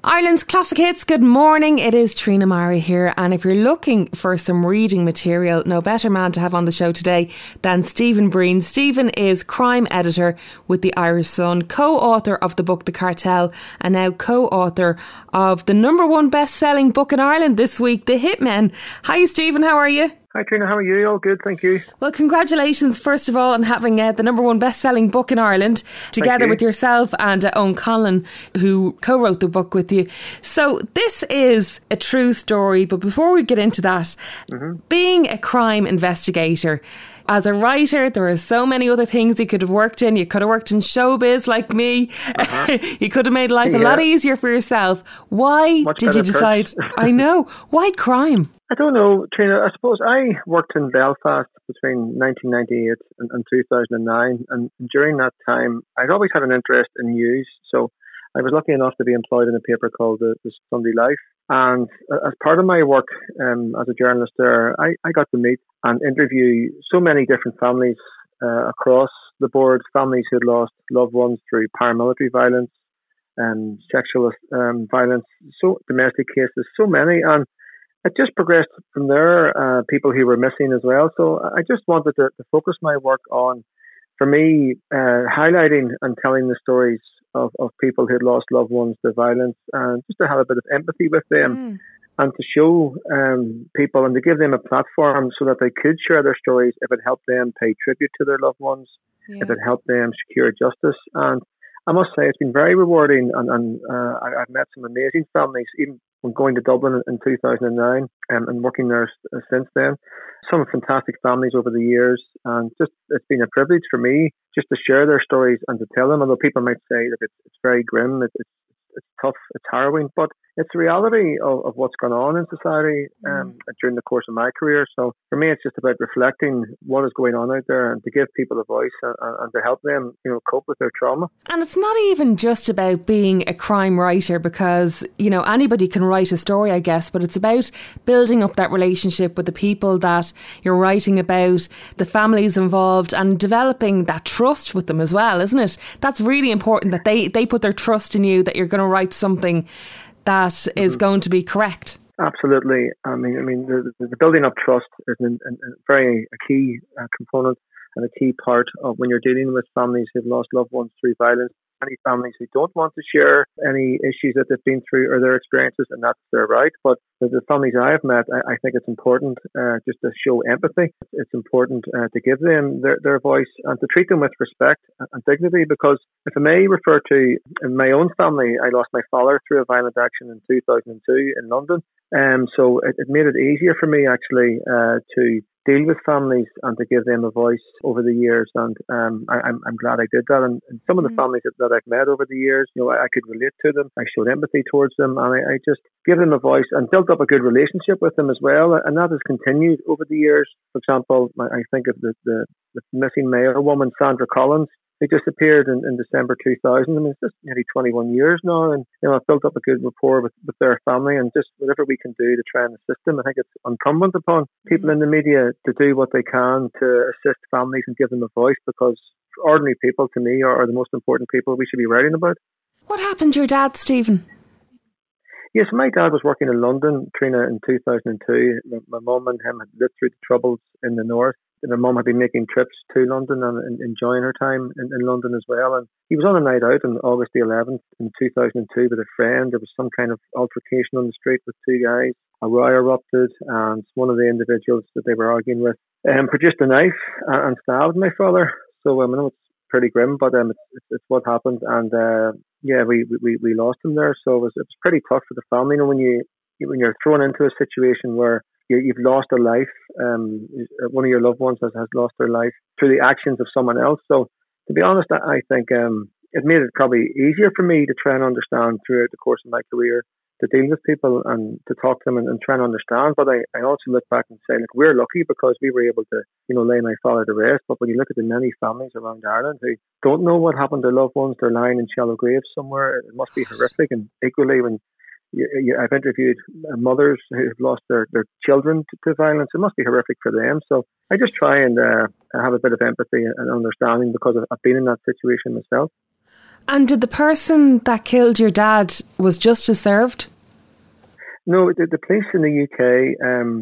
Ireland's Classic Hits, good morning. It is Trina Murray here, and if you're looking for some reading material, no better man to have on the show today than Stephen Breen. Stephen is crime editor with the Irish Sun, co-author of the book The Cartel, and now co-author of the #1 best-selling book in Ireland this week, The Hitmen. Hi Stephen, how are you? Hi Trina, how are you? All good, thank you. Well, congratulations first of all on having the #1 best-selling book in Ireland, together with yourself and Owen Conlon, who co-wrote the book with you. So this is a true story, but before we get into that, being a crime investigator, as a writer, there are so many other things you could have worked in. You could have worked in showbiz like me. You could have made life a lot easier for yourself. Why did you decide? I know. Why crime? I don't know, Trina. I suppose I worked in Belfast between 1998 and 2009. And during that time, I'd always had an interest in news. So I was lucky enough to be employed in a paper called the Sunday Life. And as part of my work as a journalist there, I got to meet and interview so many different families across the board, families who had lost loved ones through paramilitary violence and sexual violence, so domestic cases, so many. And it just progressed from there, people who were missing as well. So I just wanted to focus my work on, for me, highlighting and telling the stories of people who had lost loved ones to violence, and just to have a bit of empathy with them and to show people and to give them a platform so that they could share their stories if it helped them pay tribute to their loved ones, if it helped them secure justice. And I must say it's been very rewarding, and I've met some amazing families, even from going to Dublin in 2009 and working there since then. Some fantastic families over the years, and just it's been a privilege for me just to share their stories and to tell them. Although people might say that it's very grim, it's tough, it's harrowing, but it's the reality of what's gone on in society during the course of my career. So for me, it's just about reflecting what is going on out there and to give people a voice and to help them, cope with their trauma. And it's not even just about being a crime writer, because, anybody can write a story, I guess, but it's about building up that relationship with the people that you're writing about, the families involved, and developing that trust with them as well, isn't it? That's really important, that they put their trust in you, that you're going to write something that is going to be correct. Absolutely. I mean, the building up trust is a key component and a key part of when you're dealing with families who've lost loved ones through violence. Any families who don't want to share any issues that they've been through or their experiences, and that's their right. But the families I have met, I think it's important just to show empathy. It's important to give them their voice and to treat them with respect and dignity, because if I may refer to in my own family, I lost my father through a violent action in 2002 in London. So it made it easier for me actually to deal with families and to give them a voice over the years, and I'm glad I did that. And some of the families that I've met over the years, I could relate to them. I showed empathy towards them, and I just give them a voice and built up a good relationship with them as well. And that has continued over the years. For example, I think of the missing Mayo woman, Sandra Collins. They disappeared in December 2000. I mean, it's just nearly 21 years now, and I've built up a good rapport with their family, and just whatever we can do to try and assist them. I think it's incumbent upon people in the media to do what they can to assist families and give them a voice, because ordinary people, to me, are the most important people we should be writing about. What happened to your dad, Stephen? Yes, my dad was working in London, Trina, in 2002. My mum and him had lived through the Troubles in the north. My mum had been making trips to London and enjoying her time in London as well. And he was on a night out on August the 11th in 2002 with a friend. There was some kind of altercation on the street with two guys. A row erupted, and one of the individuals that they were arguing with produced a knife and stabbed my father. So I know it's pretty grim, but it's what happened. And we lost him there. So it was pretty tough for the family. When you're thrown into a situation where you've lost a life, one of your loved ones has lost their life through the actions of someone else. So to be honest, I think it made it probably easier for me to try and understand throughout the course of my career, to deal with people and to talk to them and try and understand. But I also look back and say, we're lucky because we were able to, lay my father to rest. But when you look at the many families around Ireland who don't know what happened to their loved ones, they're lying in shallow graves somewhere, it must be horrific. And equally, when I've interviewed mothers who have lost their children to violence, it must be horrific for them. So I just try and have a bit of empathy and understanding, because I've been in that situation myself. And did the person that killed your dad, was justice served? No, the police in the UK,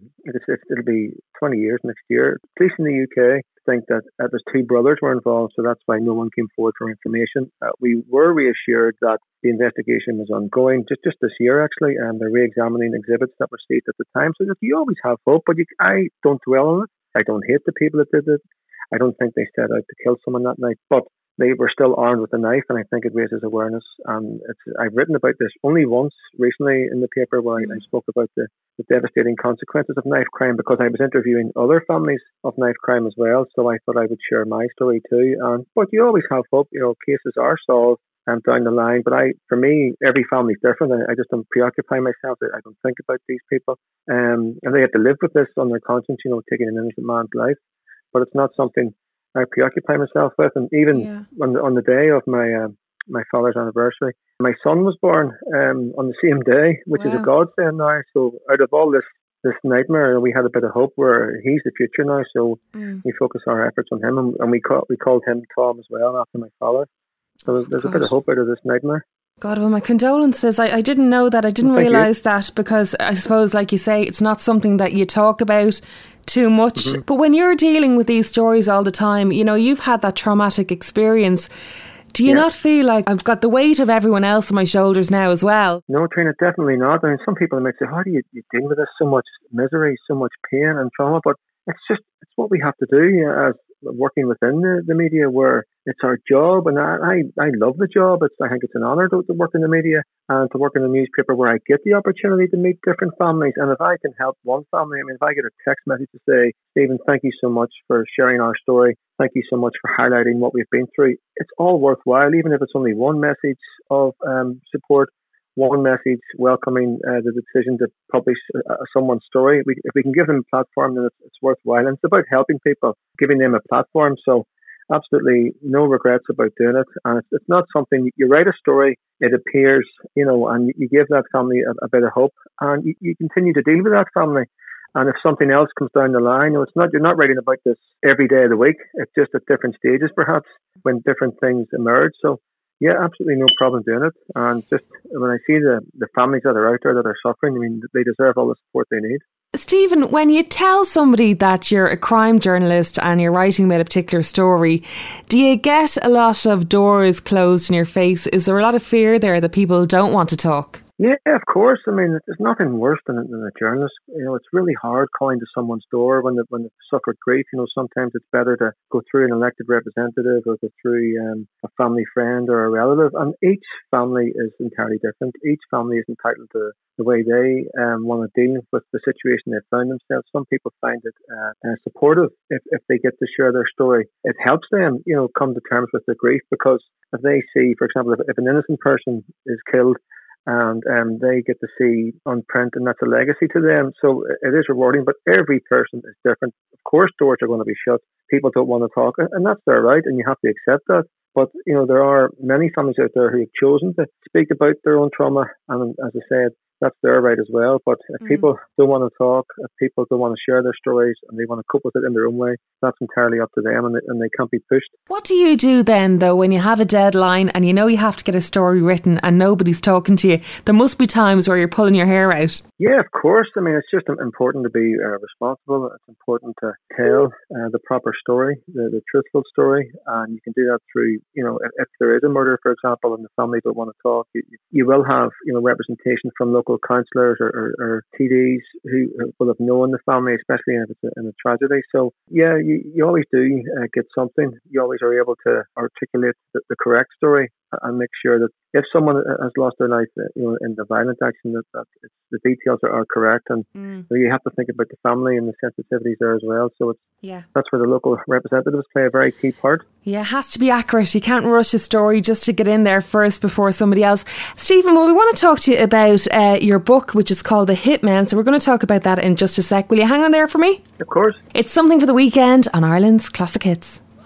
it'll be 20 years next year. Police in the UK think that there's two brothers were involved, so that's why no one came forward for information. We were reassured that the investigation was ongoing just this year, actually, and they're re-examining exhibits that were seized at the time. So you always have hope, but I don't dwell on it. I don't hate the people that did it. I don't think they set out to kill someone that night, but they were still armed with a knife, and I think it raises awareness. And I've written about this only once recently in the paper where I spoke about the devastating consequences of knife crime, because I was interviewing other families of knife crime as well. So I thought I would share my story too. But you always have hope. Cases are solved down the line. But for me, every family is different. I just don't preoccupy myself. I don't think about these people, and they have to live with this on their conscience. Taking an innocent man's life, but it's not something I preoccupy myself with. And even on the day of my father's anniversary, my son was born on the same day, which is a godsend now. So out of all this nightmare, we had a bit of hope where he's the future now. So we focus our efforts on him, and we called him Tom as well after my father. So there's a bit of hope out of this nightmare. God, well, my condolences. I didn't know that. I didn't realise that, because I suppose, like you say, it's not something that you talk about too much. Mm-hmm. But when you're dealing with these stories all the time, you've had that traumatic experience. Do you not feel like I've got the weight of everyone else on my shoulders now as well? No, Trina, definitely not. I mean, some people might say, how do you deal with this? So much misery, so much pain and trauma. But it's what we have to do as working within the media, where it's our job, and I love the job. I think it's an honour to work in the media and to work in a newspaper where I get the opportunity to meet different families. And if I can help one family, if I get a text message to say, Stephen, thank you so much for sharing our story, thank you so much for highlighting what we've been through, it's all worthwhile, even if it's only one message of support, one message welcoming the decision to publish someone's story. If we can give them a platform, then it's worthwhile. And it's about helping people, giving them a platform. So absolutely no regrets about doing it. And it's not something, you write a story, it appears, and you give that family a bit of hope, and you continue to deal with that family. And if something else comes down the line, you're not writing about this every day of the week. It's just at different stages, perhaps, when different things emerge. So yeah, absolutely no problem doing it. And just when I see the families that are out there that are suffering, they deserve all the support they need. Stephen, when you tell somebody that you're a crime journalist and you're writing about a particular story, do you get a lot of doors closed in your face? Is there a lot of fear there that people don't want to talk? Yeah, of course. There's nothing worse than a journalist. It's really hard calling to someone's door when they've suffered grief. Sometimes it's better to go through an elected representative or go through a family friend or a relative. And each family is entirely different. Each family is entitled to the way they want to deal with the situation they've found themselves. Some people find it supportive if they get to share their story. It helps them, come to terms with their grief, because if they see, for example, if an innocent person is killed, and they get to see on print, and that's a legacy to them. So it is rewarding, but every person is different. Of course, doors are going to be shut. People don't want to talk, and that's their right, and you have to accept that. But, there are many families out there who have chosen to speak about their own trauma, and as I said, that's their right as well. But if people don't want to talk, if people don't want to share their stories and they want to cope with it in their own way, that's entirely up to them, and they can't be pushed. What do you do then, though, when you have a deadline and you have to get a story written and nobody's talking to you? There must be times where you're pulling your hair out. Yeah, of course. It's just important to be responsible. It's important to tell the proper story, the truthful story, and you can do that through, if there is a murder, for example, and the family don't want to talk, you will have, representation from local councillors or TDs who will have known the family, especially if it's in a tragedy. So yeah, you always do get something. You always are able to articulate the correct story and make sure that if someone has lost their life, in the violent action, that the details are correct, and you have to think about the family and the sensitivities there as well. So that's where the local representatives play a very key part. Yeah, it has to be accurate. You can't rush a story just to get in there first before somebody else. Stephen, well, we want to talk to you about your book, which is called The Hitman. So we're going to talk about that in just a sec. Will you hang on there for me? Of course. It's something for the weekend on Ireland's Classic Hits.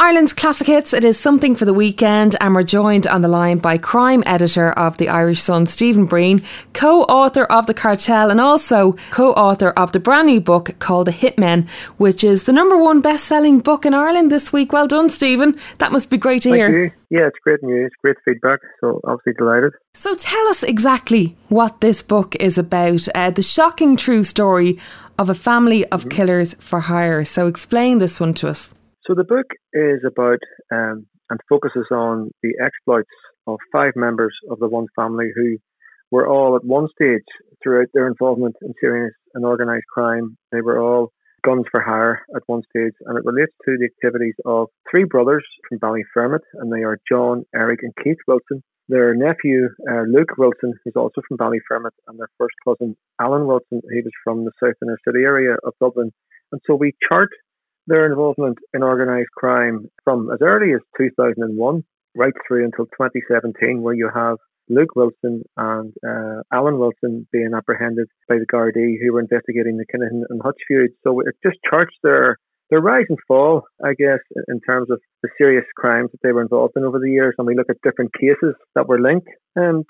Ireland's Classic Hits, it is something for the weekend, and we're joined on the line by crime editor of the Irish Sun, Stephen Breen, co-author of The Cartel and also co-author of the brand new book called The Hitmen, which is the #1 best-selling book in Ireland this week. Well done, Stephen. That must be great to hear. Thank you. Yeah, it's great news, great feedback, so obviously delighted. So tell us exactly what this book is about, the shocking true story of a family of killers for hire. So explain this one to us. So the book is about and focuses on the exploits of 5 members of the one family who were all at one stage throughout their involvement in serious and organised crime. They were all guns for hire at one stage, and it relates to the activities of 3 brothers from Ballyfermot, and they are John, Eric and Keith Wilson. Their nephew, Luke Wilson, who's also from Ballyfermot, and their first cousin, Alan Wilson, he was from the South Inner City area of Dublin. And so we chart their involvement in organised crime from as early as 2001 right through until 2017, where you have Luke Wilson and Alan Wilson being apprehended by the Gardaí who were investigating the Kinahan and Hutch feud. So it just charts their rise and fall, I guess, in terms of the serious crimes that they were involved in over the years. And we look at different cases that were linked to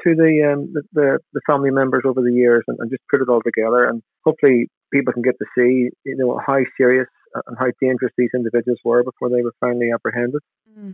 the family members over the years and just put it all together. And hopefully people can get to see, how serious and how dangerous these individuals were before they were finally apprehended.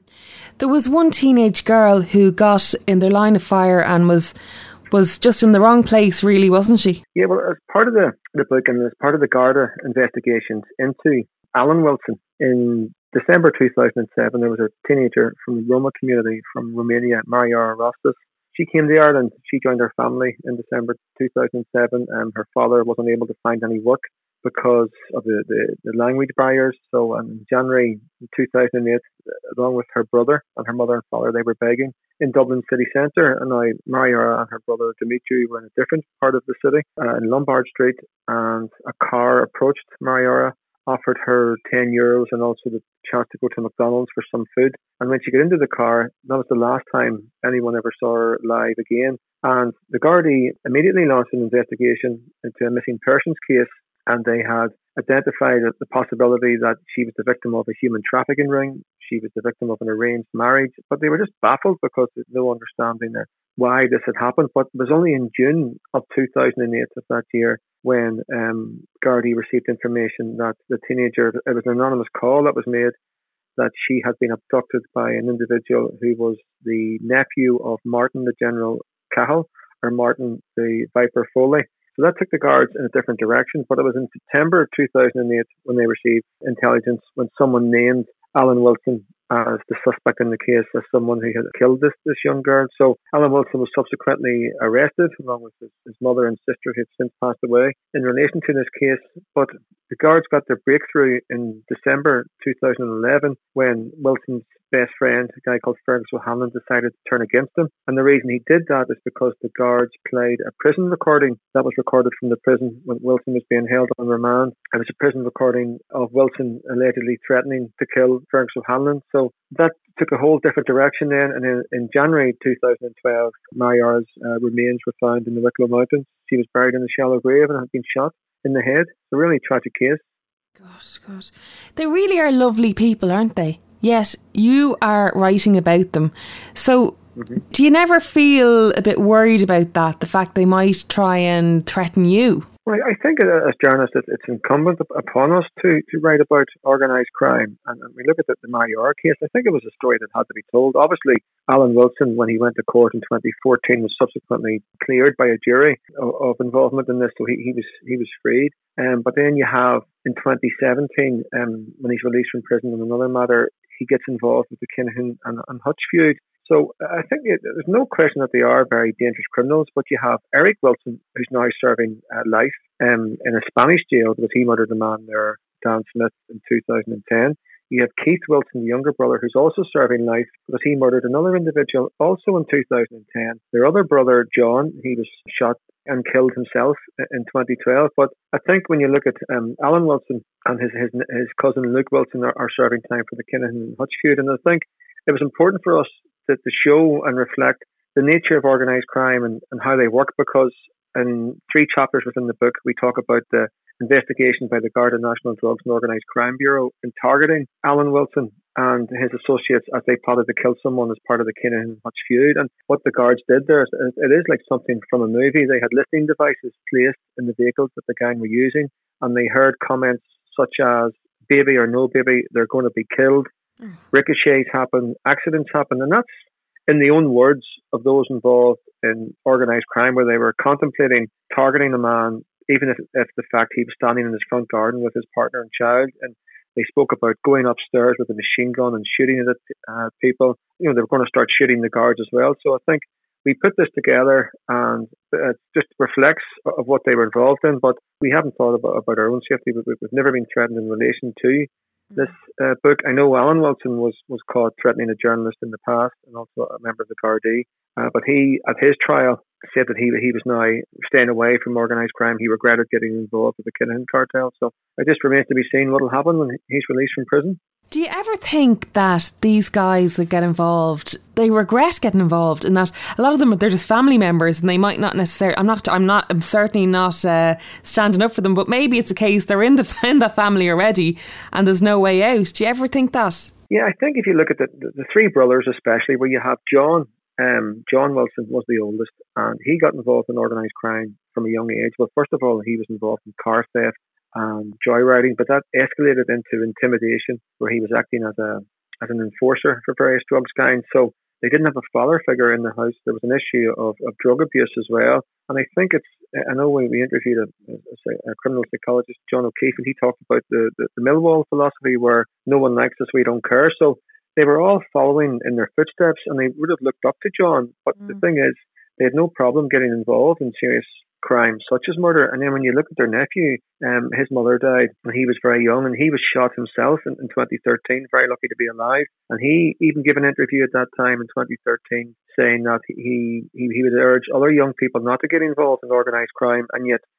There was one teenage girl who got in their line of fire and was just in the wrong place, really, wasn't she? Yeah, well, as part of the book and as part of the Garda investigations into Alan Wilson, in December 2007, there was a teenager from the Roma community from Romania, Mariora Rostas. She came to Ireland. She joined her family in December 2007, and her father wasn't able to find any work because of the language barriers. So in January 2008, along with her brother and her mother and father, they were begging in Dublin city centre. And now Mariora and her brother Dimitri were in a different part of the city, in Lombard Street, and a car approached Mariora, offered her €10 and also the chance to go to McDonald's for some food. And when she got into the car, that was the last time anyone ever saw her alive again. And the Gardaí immediately launched an investigation into a missing persons case, and they had identified the possibility that she was the victim of a human trafficking ring. She was the victim of an arranged marriage, but they were just baffled because there's no understanding of why this had happened. But it was only in June of 2008 of that year when Gardaí received information that the teenager, it was an anonymous call that was made, that she had been abducted by an individual who was the nephew of Martin the General Cahill, or Martin the Viper Foley. So that took the guards in a different direction. But it was in September 2008 when they received intelligence when someone named Alan Wilson as the suspect in the case as someone who had killed this young girl. So Alan Wilson was subsequently arrested along with his mother and sister who had since passed away in relation to this case. But the guards got their breakthrough in December 2011 when Wilson's best friend, a guy called Fergus O'Hanlon, decided to turn against him. And the reason he did that is because the guards played a prison recording that was recorded from the prison when Wilson was being held on remand. It was a prison recording of Wilson allegedly threatening to kill Fergus O'Hanlon. So that took a whole different direction then. And in January 2012, Mariora's remains were found in the Wicklow Mountains. She was buried in a shallow grave and had been shot in the head. It's a really tragic case. Gosh. They really are lovely people, aren't they? Yet you are writing about them. So do you never feel a bit worried about that, the fact they might try and threaten you? Well, I think as journalists, it's incumbent upon us to write about organised crime. And we look at the Mariora case. I think it was a story that had to be told. Obviously, Alan Wilson, when he went to court in 2014, was subsequently cleared by a jury of involvement in this, so he was freed. But then you have in 2017, when he's released from prison on another matter, he gets involved with the Kinahan and Hutch feud. So I think there's no question that they are very dangerous criminals, but you have Eric Wilson, who's now serving life in a Spanish jail because he murdered a man there, Dan Smith, in 2010. You have Keith Wilson, the younger brother, who's also serving life because he murdered another individual also in 2010. Their other brother, John, he was shot and killed himself in 2012. But I think when you look at Alan Wilson and his cousin Luke Wilson are serving time for the Kinahan and Hutch feud, and I think it was important for us to show and reflect the nature of organised crime and how they work, because in 3 chapters within the book, we talk about the investigation by the Garda National Drugs and Organised Crime Bureau in targeting Alan Wilson and his associates as they plotted to kill someone as part of the Kinahan Hutch feud. And what the guards did there, it is like something from a movie. They had listening devices placed in the vehicles that the gang were using, and they heard comments such as, baby or no baby, they're going to be killed. Ricochets happen, accidents happen, and that's in the own words of those involved in organised crime, where they were contemplating targeting a man, even if the fact he was standing in his front garden with his partner and child. And they spoke about going upstairs with a machine gun and shooting it at people. You know, they were going to start shooting the guards as well. So I think we put this together, and it just reflects of what they were involved in. But we haven't thought about our own safety. We've never been threatened in relation to this book. I know Alan Wilson was caught threatening a journalist in the past, and also a member of the Gardaí. But he, at his trial, said that he was now staying away from organised crime. He regretted getting involved with the Kinahan cartel. So it just remains to be seen what will happen when he's released from prison. Do you ever think that these guys that get involved, they regret getting involved, in that a lot of them, they're just family members and they might not necessarily, I'm certainly not standing up for them, but maybe it's a case they're in that family already and there's no way out. Do you ever think that? Yeah, I think if you look at the 3 brothers especially, where you have John Wilson was the oldest, and he got involved in organised crime from a young age. Well, first of all, he was involved in car theft and joyriding, but that escalated into intimidation, where he was acting as an enforcer for various drugs gangs. So they didn't have a father figure in the house. There was an issue of drug abuse as well. And I think I know when we interviewed a criminal psychologist, John O'Keefe, and he talked about the Millwall philosophy, where no one likes us, we don't care. So they were all following in their footsteps, and they would have looked up to John. But the thing is, they had no problem getting involved in serious crimes such as murder. And then when you look at their nephew, his mother died when he was very young, and he was shot himself in 2013, very lucky to be alive. And he even gave an interview at that time in 2013 saying that he would urge other young people not to get involved in organised crime. And yet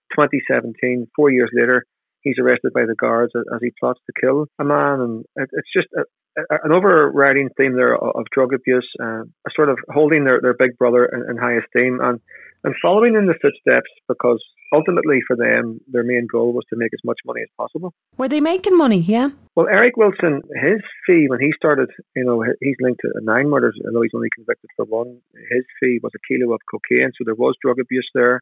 2017, 4 years later, he's arrested by the guards as he plots to kill a man. And it's just an overriding theme there of drug abuse, a sort of holding their big brother in high esteem and following in the footsteps, because ultimately for them, their main goal was to make as much money as possible. Were they making money? Yeah. Well, Eric Wilson, his fee when he started, he's linked to 9 murders, although he's only convicted for 1. His fee was a kilo of cocaine, so there was drug abuse there.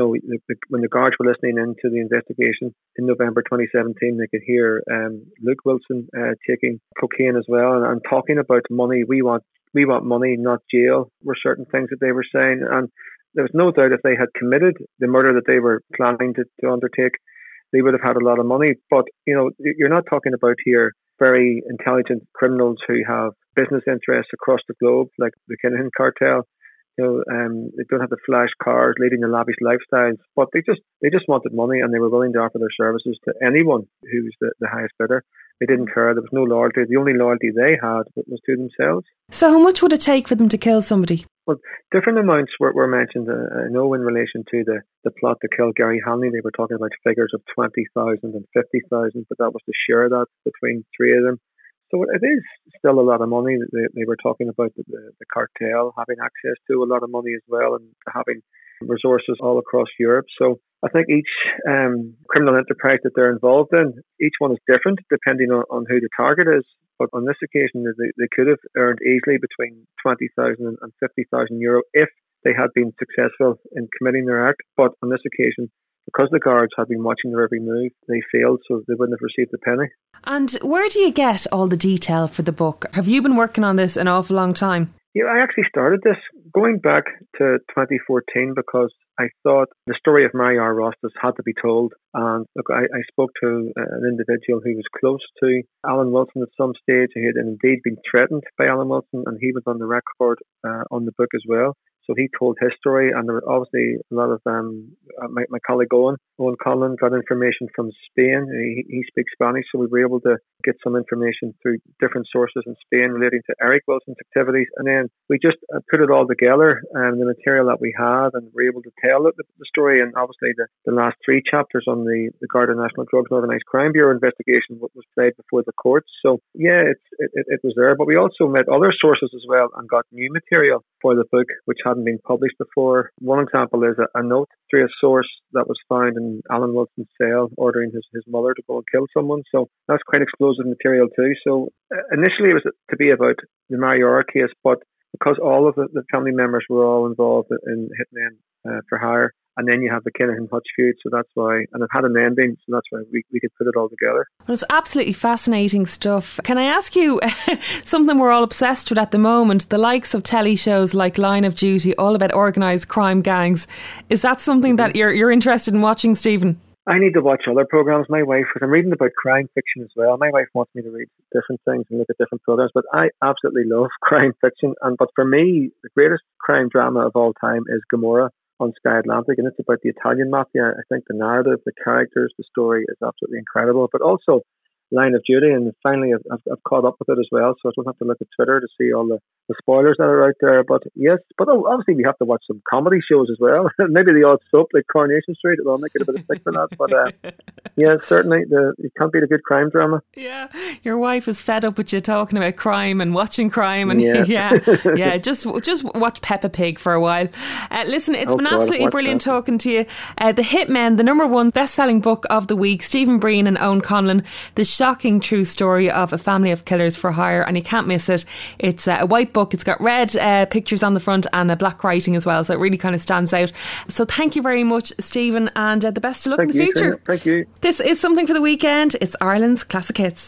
When the guards were listening into the investigation in November 2017, they could hear Luke Wilson taking cocaine as well and talking about money. We want money, not jail, were certain things that they were saying. And there was no doubt if they had committed the murder that they were planning to undertake, they would have had a lot of money. But, you're not talking about here very intelligent criminals who have business interests across the globe, like the Kinahan cartel. They don't have the flash cars, leading the lavish lifestyles, but they just wanted money, and they were willing to offer their services to anyone who was the highest bidder. They didn't care. There was no loyalty. The only loyalty they had was to themselves. So how much would it take for them to kill somebody? Well, different amounts were mentioned. I know in relation to the plot to kill Gary Hanley, they were talking about figures of 20,000 and 50,000, but that was to share that between 3 of them. So it is still a lot of money. They were talking about the cartel having access to a lot of money as well, and having resources all across Europe. So I think each criminal enterprise that they're involved in, each one is different depending on who the target is. But on this occasion, they could have earned easily between 20,000 and 50,000 euro if they had been successful in committing their act. But on this occasion, because the guards had been watching their every move, they failed, so they wouldn't have received a penny. And where do you get all the detail for the book? Have you been working on this an awful long time? Yeah, I actually started this going back to 2014 because I thought the story of Mary R. Rostas had to be told. And look, I spoke to an individual who was close to Alan Wilson at some stage. He had indeed been threatened by Alan Wilson, and he was on the record on the book as well. So he told his story, and there were obviously a lot of my colleague Owen Conlon got information from Spain. He speaks Spanish, so we were able to get some information through different sources in Spain relating to Eric Wilson's activities, and then we just put it all together, the material that we had, and were able to tell the story. And obviously the last 3 chapters on the Garda National Drugs and Organised Crime Bureau investigation was played before the courts. So yeah, it was there, but we also met other sources as well and got new material for the book, which had hadn't been published before. One example is a note through a source that was found in Alan Wilson's cell ordering his mother to go and kill someone. So that's quite explosive material too. So initially it was to be about the Mariora case, but because all of the family members were all involved in Hitmen for Hire, and then you have the Kinahan Hutch feud, so that's why, and it had an ending, so that's why we could put it all together. Well, it's absolutely fascinating stuff. Can I ask you something we're all obsessed with at the moment, the likes of telly shows like Line of Duty, all about organised crime gangs. Is that something that you're interested in watching, Stephen? I need to watch other programmes. My wife, because I'm reading about crime fiction as well, my wife wants me to read different things and look at different programmes, but I absolutely love crime fiction. But for me, the greatest crime drama of all time is Gomorrah on Sky Atlantic, and it's about the Italian mafia. I think the narrative, the characters, the story is absolutely incredible, but also Line of Duty, and finally I've caught up with it as well, so I don't have to look at Twitter to see all the spoilers that are out there. But yes, but obviously we have to watch some comedy shows as well. Maybe the odd soap like Coronation Street, it'll make it a bit of stick for that. But yeah, certainly it can't beat a good crime drama. Yeah, your wife is fed up with you talking about crime and watching crime, and yeah, just watch Peppa Pig for a while. Listen, it's been absolutely brilliant talking to you. The Hitmen, the #1 best-selling book of the week, Stephen Breen and Owen Conlon, the shocking true story of a family of killers for hire, and you can't miss it. It's a white book, it's got red pictures on the front and a black writing as well, so it really kind of stands out. So thank you very much, Stephen, and the best of luck in the future. Thank you. This is Something for the Weekend. It's Ireland's Classic Hits.